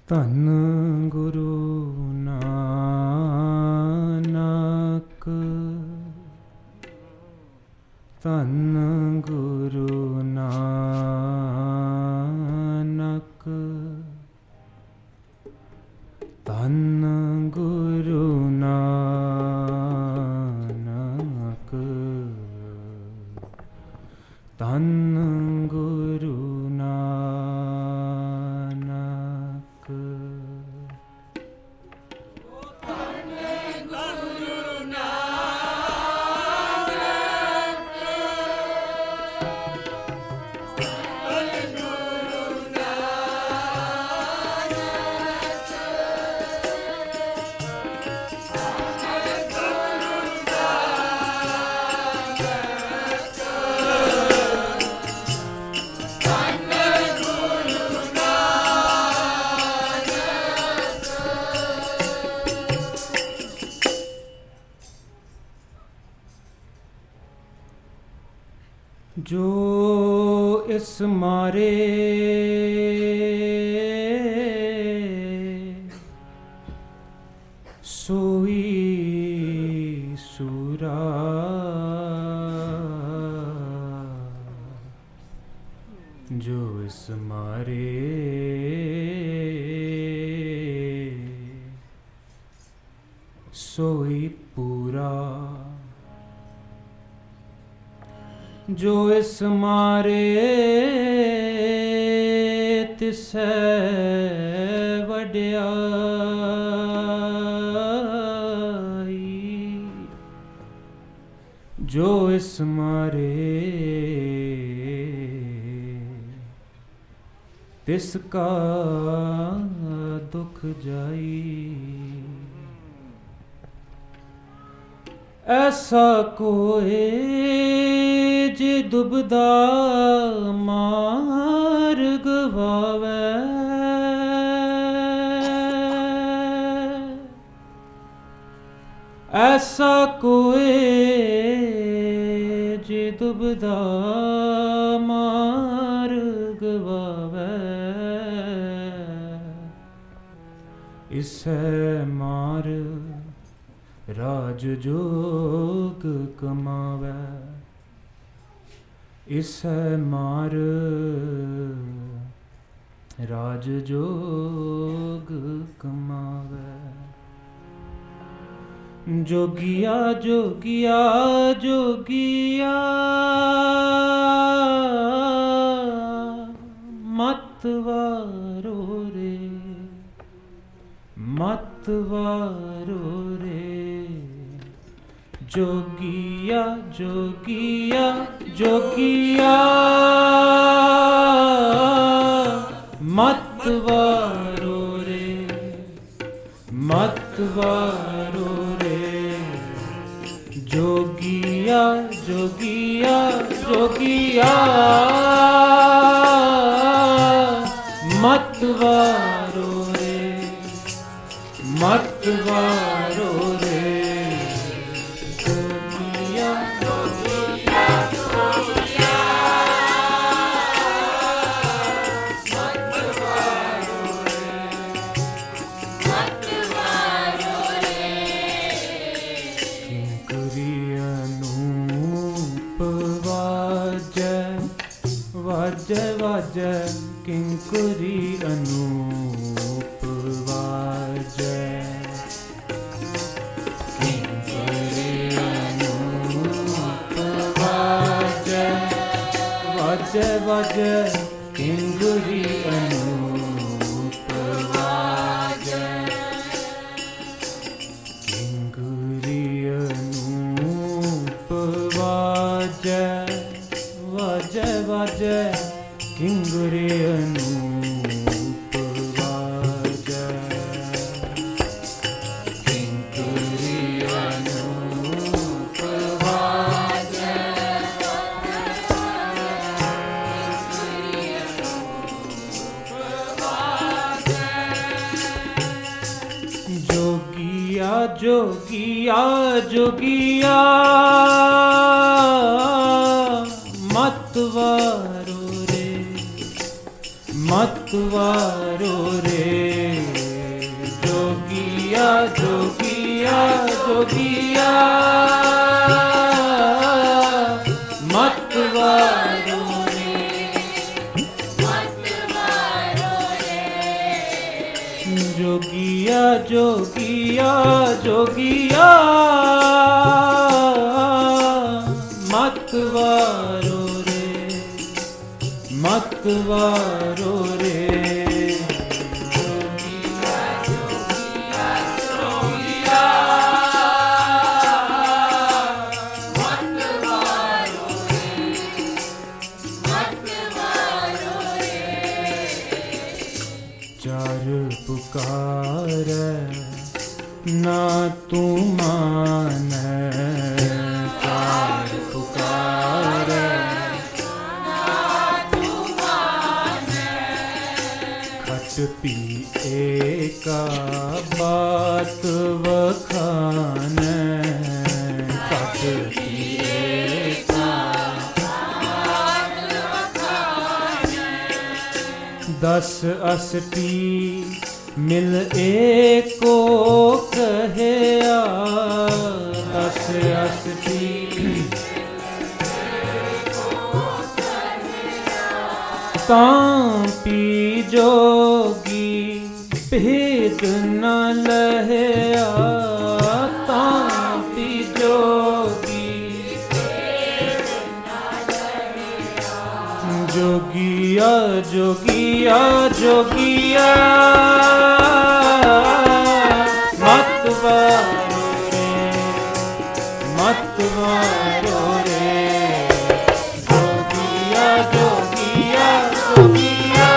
ਧੰਨ ਗੁਰੂ ਨਾਨਕ, ਧੰਨ ਗੁਰੂ ਨਾਨਕ, ਧੰਨ ਗੁਰੂ ਨਾਨਕ, ਧੰਨ ਗੁਰੂ ਨਾਨਕ। ਜੋ ਇਸ ਮਾਰੇ ਸੋਈ ਸੂਰਾ, ਜੋ ਇਸ ਮਾਰੇ ਸੋਈ ਪੂਰਾ, ਜੋ ਇਸ ਮਾਰੇ ਤਿਸੈ ਵਡਿਆਈ, ਜੋ ਇਸ ਮਾਰੇ ਤਿਸ ਕਾ ਦੁਖ ਜਾਈ। ਐਸਾ ਕੋਏ ਜੇ ਦੁਬਦਾ ਮਾਰ ਗਵਾਵੈ, ਐਸਾ ਕੋਏ ਜੇ ਦੁਬਦਾ ਮਾਰ ਗਵਾਵੈ, ਇਸੈ ਮਾਰ ਰਾਜ ਜੋਗ ਕਮਾਵੈ, ਇਸੈ ਮਾਰ ਰਾਜ ਜੋਗ ਕਮਾਵੈ। ਜੋਗੀਆ ਜੋਗੀਆ ਜੋਗੀਆ ਮਤ ਵਾਰੋ ਰੇ, ਮਤ ਵਾਰੋ ਰੇ। ਜੋਗੀਆ ਜੋਗੀਆ ਜੋਗੀਆ ਮਤ ਵਾਰੋ ਰੇ, ਮਤ ਵਾਰੋ ਰੇ। ਜੋਗੀਆ ਜੋਗੀਆ ਜੋਗੀਆ ਮਤ ਵਾਰੋ ਰੇ, ਮਤ ਵਾਰੋ ਰੇ। ਵਾਜੈ ਵਾਜੈ ਕਿੰਕਰੀ ਅਨੂਪ ਵਾਜੈ, ਕਿੰਕਰੀ ਅਨੂਪ ਵਾਜੈ, ਵਾਜੈ ਵਾਜੈ ਕਿੰਕਰੀ ਅਨੂਪ ਵਾਜੈ, ਕਿੰਕਰੀ ਅਨੂਪ ਵਾਜੈ, ਵਾਜੈ ਵਾਜੈ ਕਿੰਗਰੇ ਅਨੂਪ ਵਾਜੈ, ਕਿੰਗਰੇ ਅਨੂਪ ਵਾਜੈ, ਜੋਗੀਆ ਜੋਗੀਆ ਜੋਗੀਆ ਮਤ ਵਾਰੋ ਰੇ, ਮਤ ਵਾਰੋ ਰੇ। जोगिया मतवारो जोगिया जोगिया जोगिया मतवारो मतवारो रे जोगिया जोगिया जोगिया मतवारो रे चार पुकार ना तू मान चार पुकार पी एका बात वखान कट पी एका दस अस्टी मिल एको कहया दस अस्टी तांपी जोगी भेद न लहया तांपी जोगी जोगिया जोगिया जोगिया मतवारो रे मतवारो रे जोगिया जोगिया जोगिया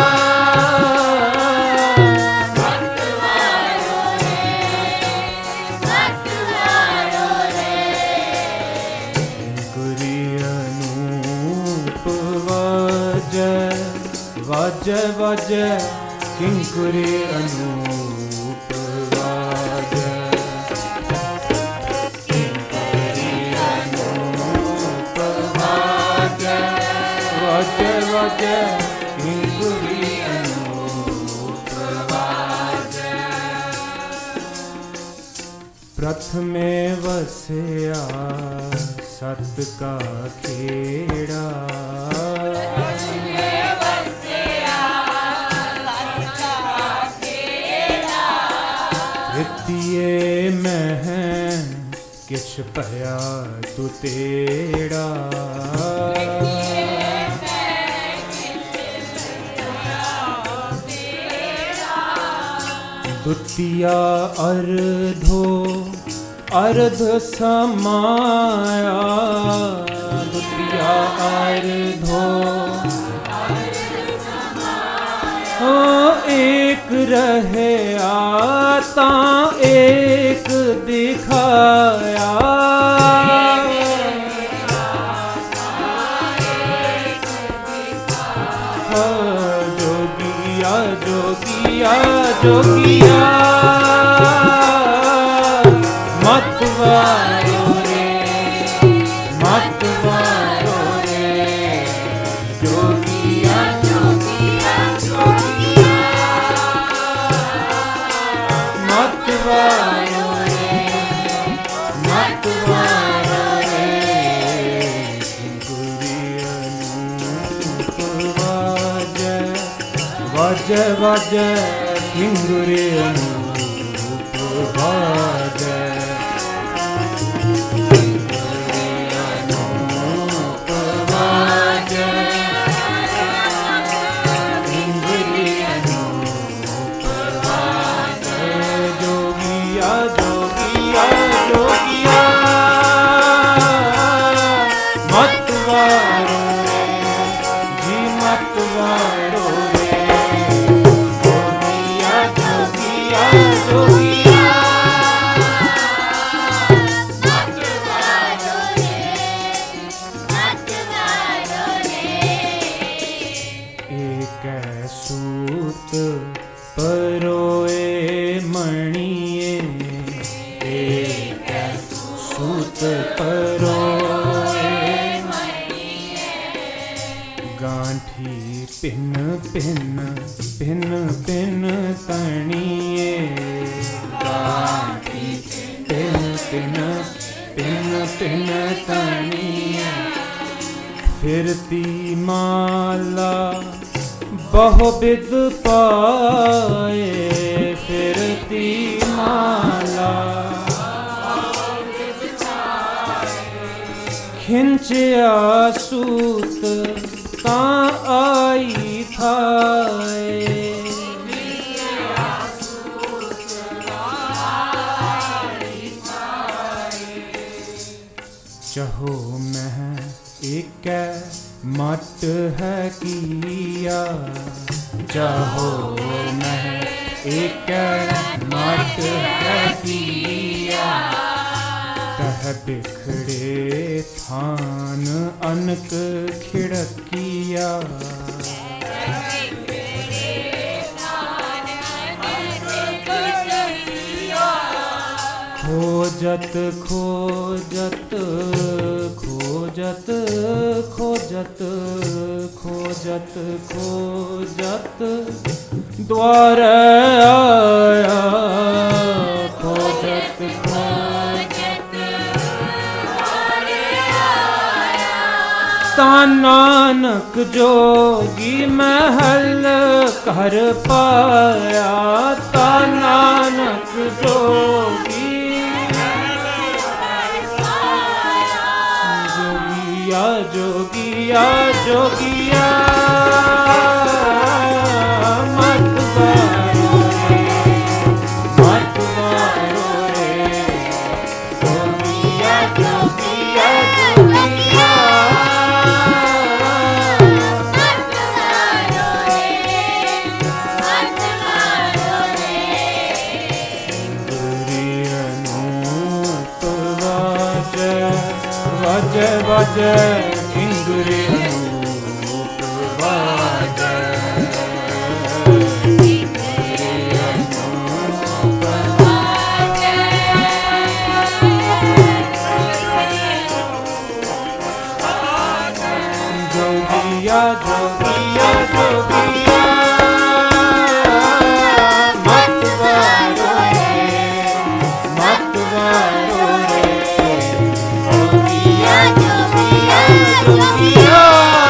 वाज वाज किंकुरी अनूप वाज किंकुरी अनूप वाज वाज वाज किंकुरी अनूप वाज प्रथमे वसया सत का खेड़ा तृतीये में किछ पया तू तेड़ा द्वितीया अर्धो अर्ध समाया द्वितीया अर्धो एक रहे आता एक दिखाया जोगिया जोगिया जोगिया मतवारो रे मतवारो रे जोगिया जोगिया जोगिया मतवारो रे मतवारो रे वाज वाज किंगुरी अनूप वाज अनूप वाज किंगुरी अनूप वाज जोगिया जोगिया जोगिया मतवारो रे जी मतवारो सूत परोए मणिये एक सूत परोए गांठी पिन पिन पिन पिन तणिये गांठी पिन पिन तनिया फिरती माला बहुविध पाए फिरती माला खिंचया सूत ता आई थाए चहो मह एक मट है किया चहो मह एक मट है किया तह बिखड़े थान अनक खिड़किया खोजत खोजत खोजत खोजत खोजत खोजत द्वार आया खोजत खोजत ता नानक जोगी महल कर पाया ता नानक जोगी जोगिया जोगिया मत वारो रे जोगिया जोगिया जोगिया वज वज इंद्रिय अनूप वज जोगिया जोगिया जोगिया मत वारो रे जोगिया जोगिया जोगिया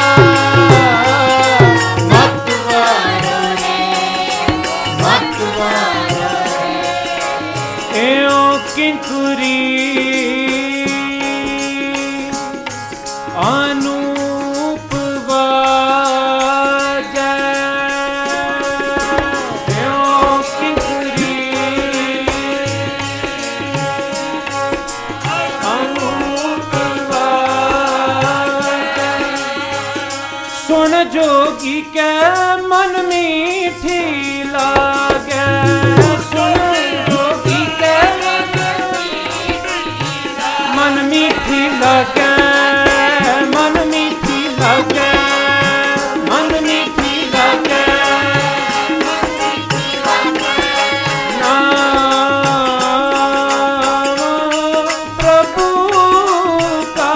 मत वारो रे एओ किंकुरी अनूप वाजै एओ किंकुरी अनूप वाजै सुन जोगी के मन मीठी लागे सुन जोगी के मन मीठी लागे मन मीठी लागे मन मीठी लागे नाम प्रभु का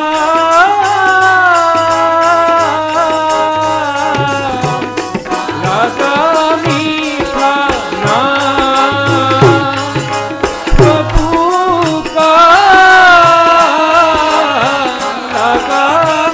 लगा मीठा नाम प्रभु का लगा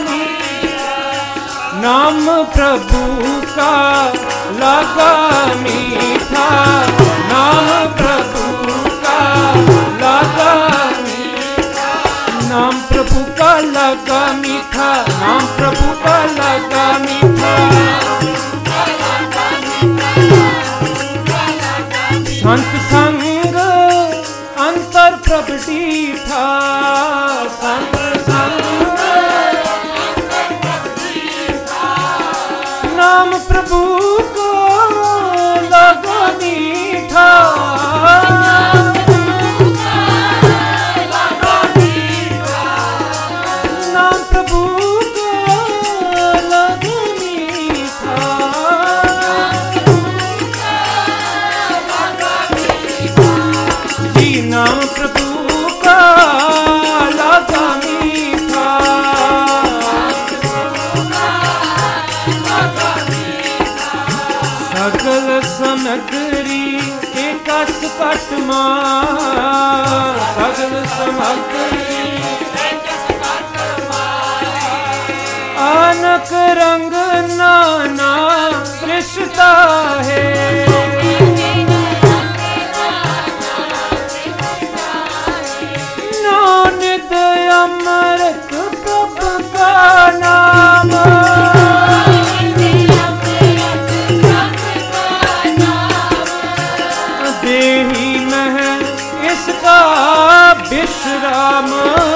नाम प्रभु का लगा मीठा नाम प्रभु का लगा मीठा नाम प्रभु का लगा मीठा नाम प्रभु का लगा मीठा संत संग अंतर प्रभ डीठा संत संग नाम प्रभु को लगा मीठा नाम प्रभु को लगा मीठा जी नाम प्रभु का लगा मीठा सकल समग्री एकस कट सकल समग्री नानक रंग नाना रिश्ता है। नित अमृत प्रभु का नाम, देही में इसका विश्राम।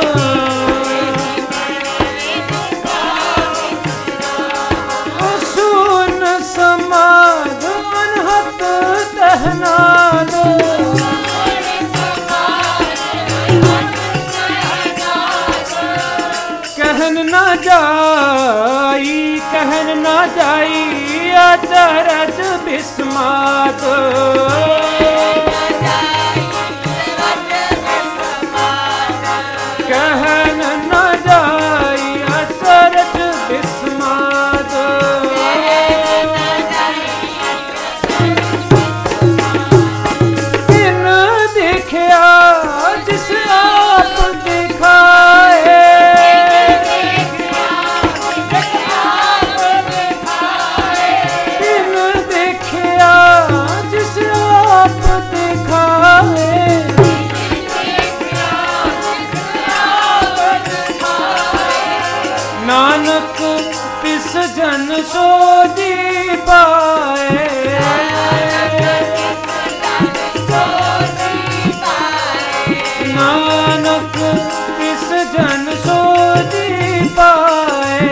सुन समाध अनहत दहना दो, कहन न जाई, कहन न जाई अचरज बिस्मात। कहन न जाई अचरज बिस्मात। बिन देखिया जिस आप दिखाए, बिन देखिया जिस आप दिखाए, नानक तिस जन सो जी पाए। नानक तिस जन सो जी पाए।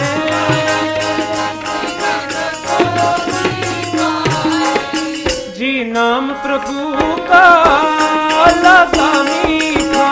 जी नाम प्रभु का लगा मीठा,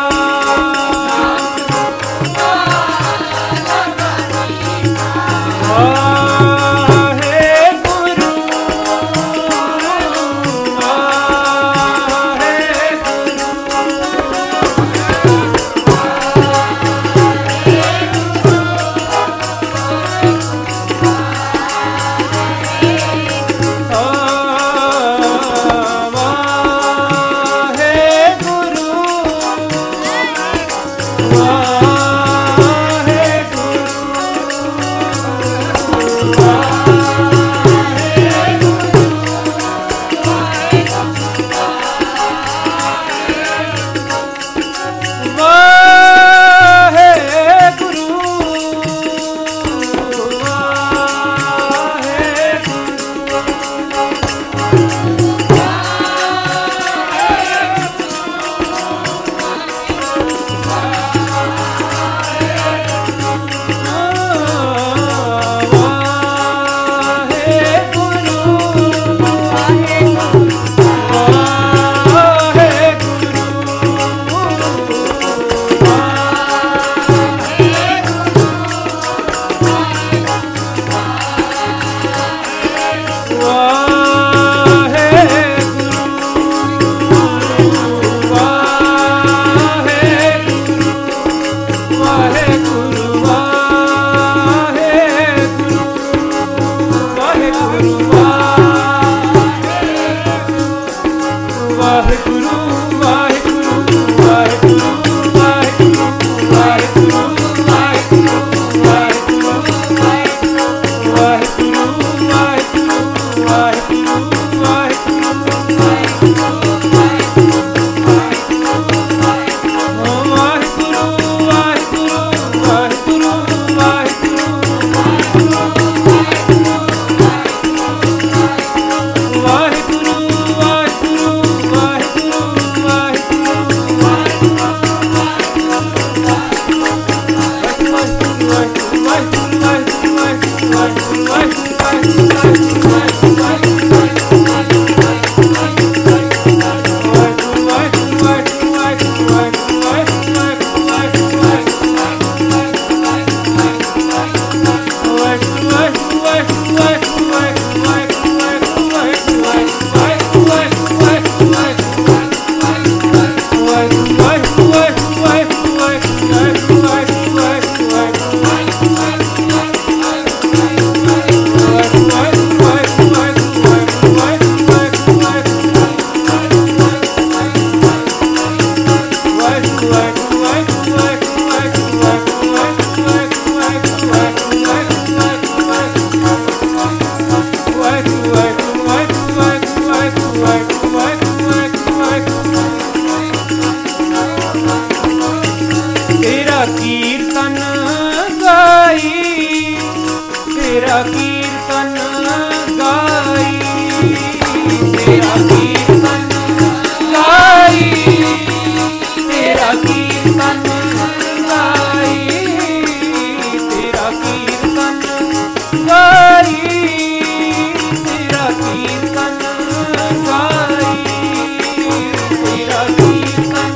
तेरा कीर्तन गाई, तेरा कीर्तन गाई, तेरा कीर्तन गाई, तेरा कीर्तन गाई, तेरा कीर्तन गाई, तेरा कीर्तन गाई, तेरा कीर्तन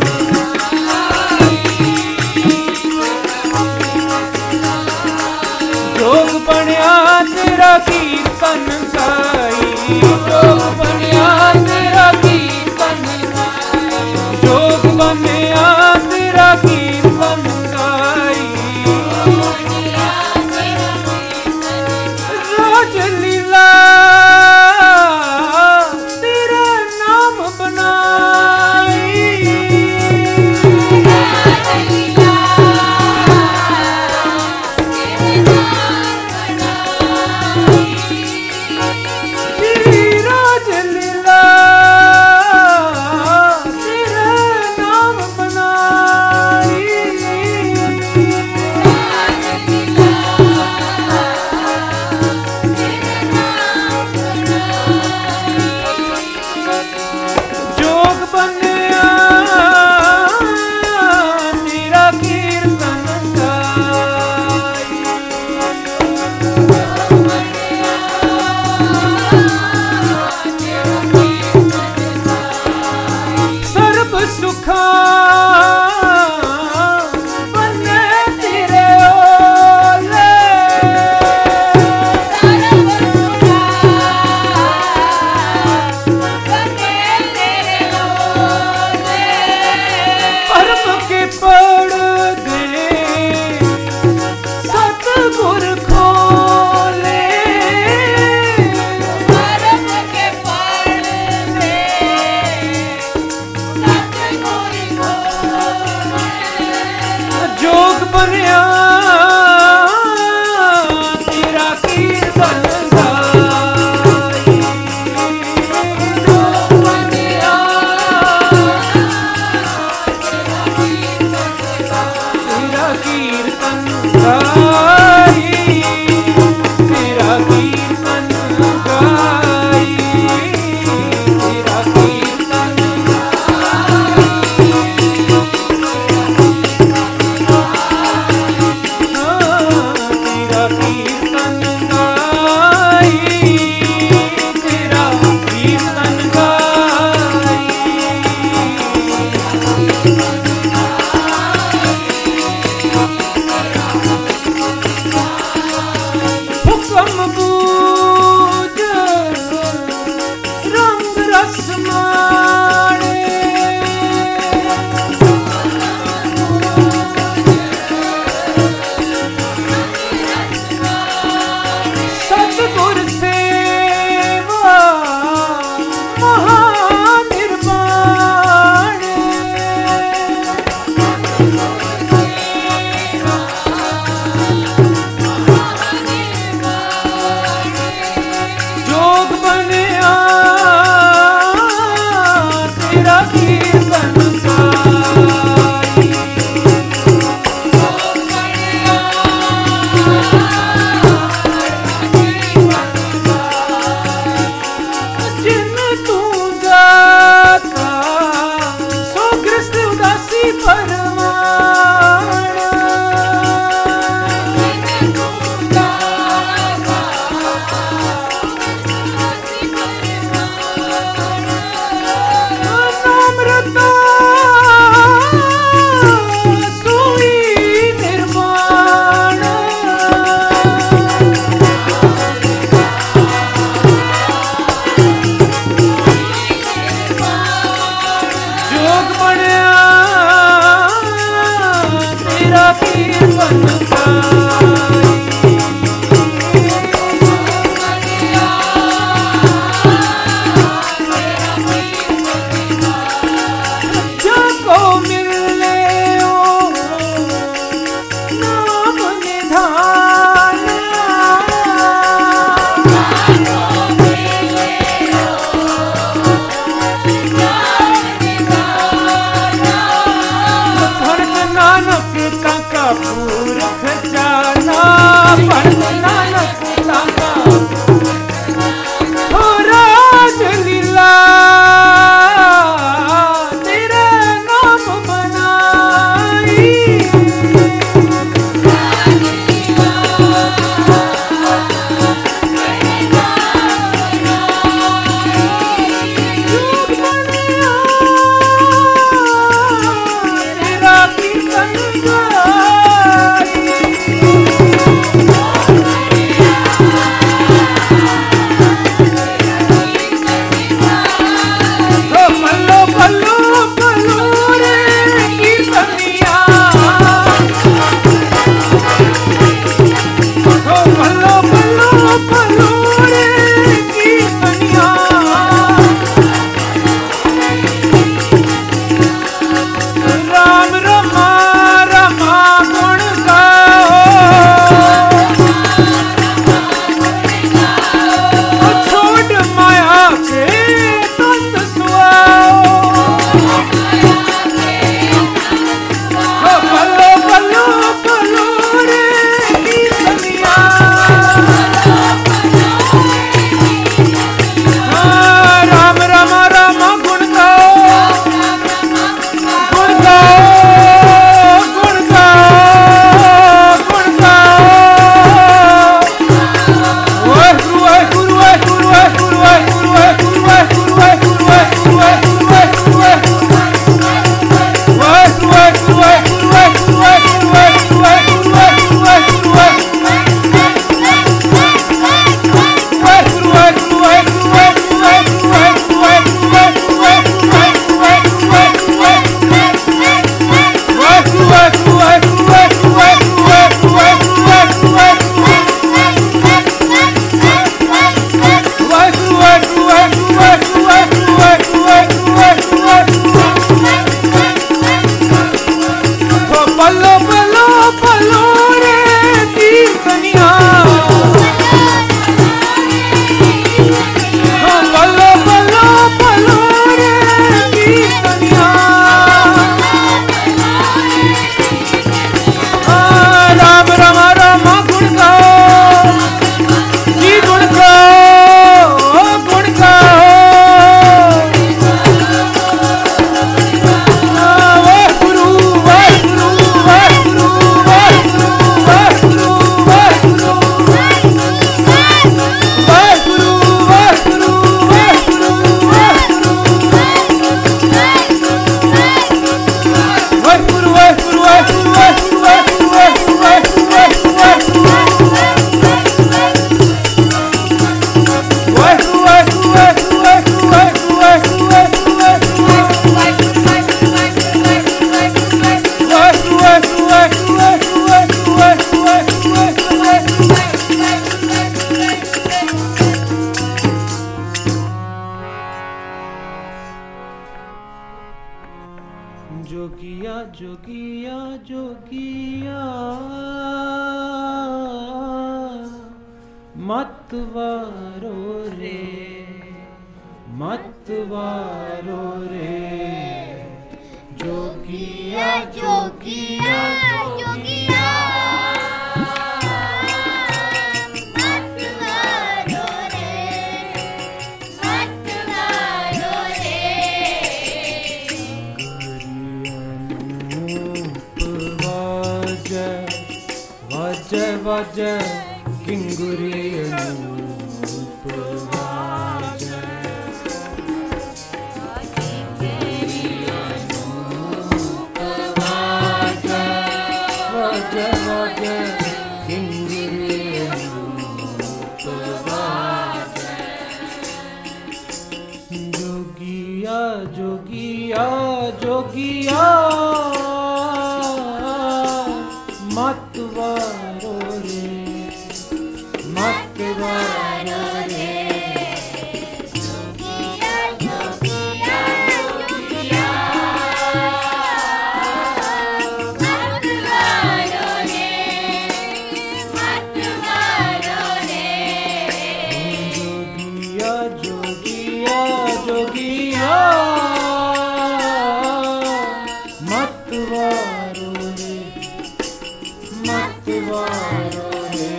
जोग बनया ते जोगिया जोगिया जोगिया मतवारो रे मतवारो रे जोगिया जोगिया जोगिया वाज किंगुरी अनूप वाज वाज वाज किंगुरी अनूप वाज जोगिया जोगिया जोगिया मतवारो रे मतवारो रे जोगिया जोगिया जोगिया मतवारो रे मतवारो रे जोगिया जोगिया जोगिया मतवारो रे मतवारो रे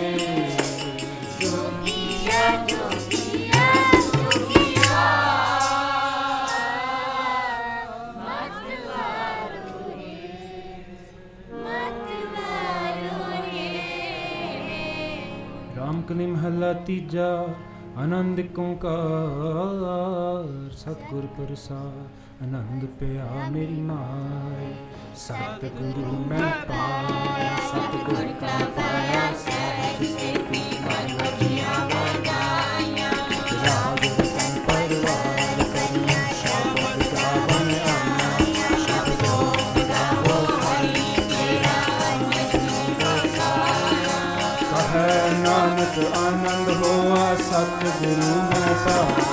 जोगिया जोगिया जोगिया मतवारो रे मतवारो रे। राम कली महला तीजा आनंद ओंकार सतगुर प्रसाद आनंद पिया मेरी माय सतगुरु मैं पाया सतगुर का पाया सहज से पिया लगाया राग रतन परवार करिया शब्द गावन आया शब्दों गावो हरि तेरा कहे नानक आनंद होआ सतगुरु मैं पाया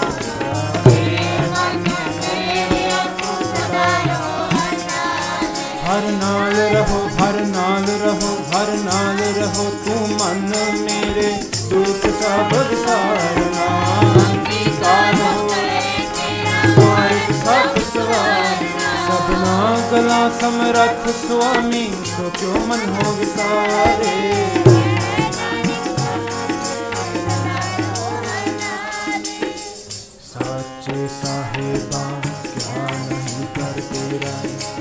हर नाल रहो हर नाल रहो हर नाल रहो तू मन मेरे दुख का बरसारना सब सवार सबना गला समरथ स्वामी तो क्यों मन हो विसारे साचे साहेबा क्या नहीं कर तेरा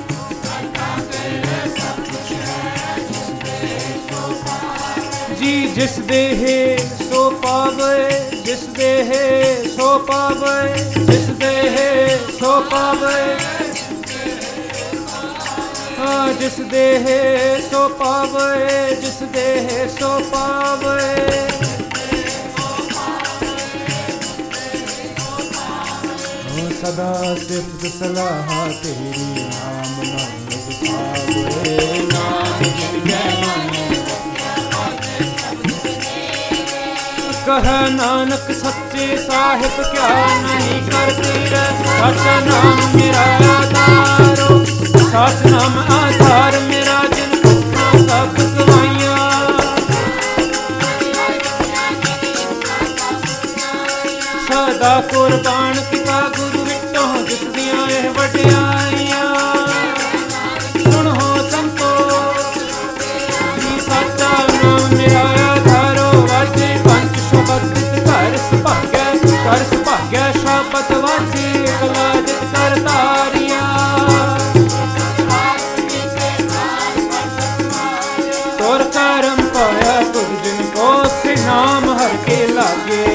जी जिस देहे सो पावे जिस देहे सो पावे जिस देहे सो पावे जिस देहे सो पावे जिस देहे सो पावे सदा सिफ्त सलाह तेरी नाम नानक पावे नाम जय कह नानक सच्चे साहिब क्या नहीं करती रे सच नाम मेरा आधारो सच नाम आधार मेरा जिन सब गवाइया सदा कुर्बान किता गुरु विटों जिस दियां एह वड्याइयां सुन हो संतो सच्चा नाम मेरा आधारो वाजे पंच शब्द कर सुभाग्या शब्द वाजे कलाज कर तारिया तोर करम पाया तुझ जिन को से नाम हर के लागे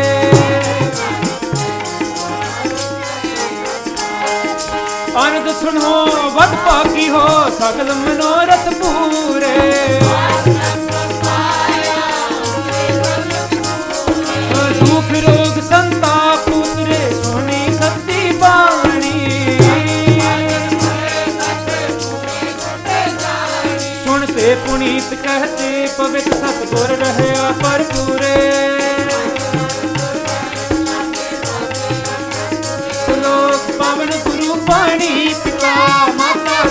आनंद सुनो वत पाकी हो सकल मनोरथ पूरे दुख रोग संताप उतरे सोनी सती बाणी सुनते पुनीत कहते पवित्र सतगुर रहया पर पूरे श्लोक पावन गुरु पाणी पिता माता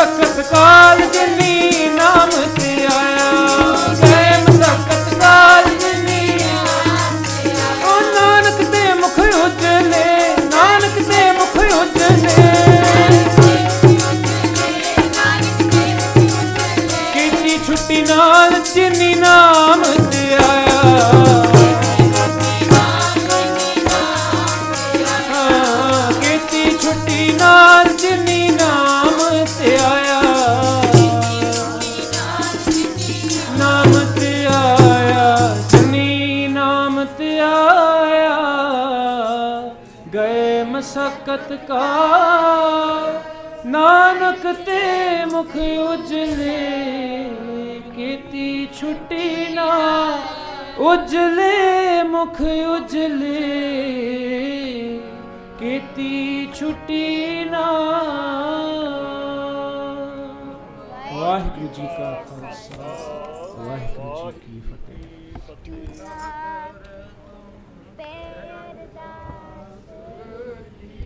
ਮਸਕਤ ਕਾਲ ਜਿਨੀ ਨਾਮ ਤੇ ਆਇਆ, ਗਏ ਮਸਕਤ ਕਾਲ ਜਿਨੀ ਓ ਨਾਨਕ ਤੇ ਮੁਖ ਉਜਲੇ, ਨਾਨਕ ਤੇ ਮੁਖ ਉਜਲੇ, ਕੀਤੀ ਛੁੱਟੀ ਨਾਲ ਜਿਨੀ ਨਾਮ ਤੇ ਆਇਆ, ਕੀਤੀ ਛੁੱਟੀ ਨਾਲ ਜਿਨੀ ਨਾਮ ਤੇ ਆਇਆ, ਨਾਮ ਤੇ ਆਇਆ, ਜਿਨੀ ਨਾਮ ਤੇ ਆਇਆ, ਗਏ ਮਸਕਤ ਕਾ ਨਾਨਕ ਤੇ ਮੁਖ ਉਜਲੇ, ਕੀਤੀ ਛੁੱਟੀ ਨਾ ਉਜਲੇ, ਮੁਖ ਉਜਲੇ, ਕੀਤੀ ਛੁੱਟੀ ਨਾ। ਵਾਹਿਗੁਰੂ ਜੀ ਕਾ ਖਾਲਸਾ, ਵਾਹਿਗੁਰੂ ਜੀ ਕੀ ਫਤਿਹ।